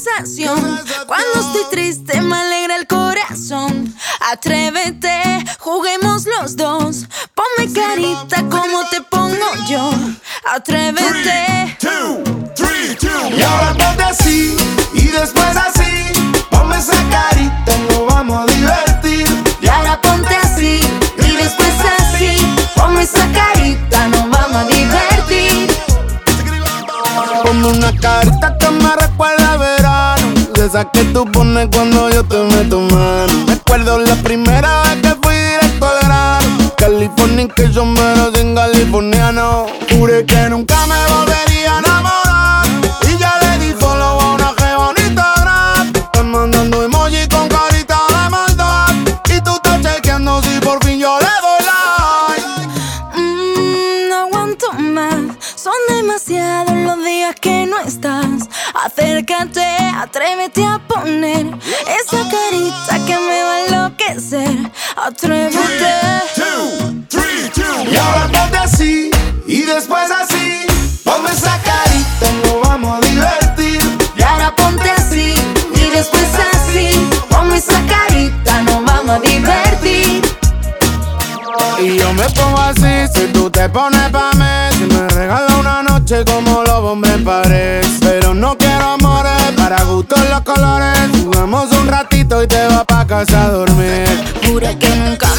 conversación. Cuando estoy triste me alegra el corazón. Atrévete, juguemos los dos. Ponme carita como te pongo yo. Atrévete. 3, 2, 3, 2, 1. Y ahora ponte así y después así. Ponme esa carita y nos vamos a divertir. Y ahora ponte así y después así. Ponme esa carita, nos vamos a divertir. Ponme una carita que me recuerda al verano, de esa que tú pones cuando yo te meto mano. Recuerdo la primera vez que fui directo al grano. Californication pero sin californiano. Juré que nunca me volvería a enamorar y ya le di follow a una jeva en Instagram. Estás mandando emoji con carita de maldad y tú estás chequeando si por fin yo le doy like. No aguanto más, son demasiados los días que no estás. Acércate, atrévete a poner esa carita que me va a enloquecer. Atrévete. 3, 2, 1. Y ahora ponte así y después así. Ponme esa carita y nos vamos a divertir. Y ahora ponte así y después así. Ponme esa carita, nos vamos a divertir. Y yo me pongo así si tú te pones pa' mí. Si me regalas una noche como los hombres pares. Pero no quiero amores, para gustos los colores. Jugamos un ratito y te vas pa' casa a dormir. Jura que nunca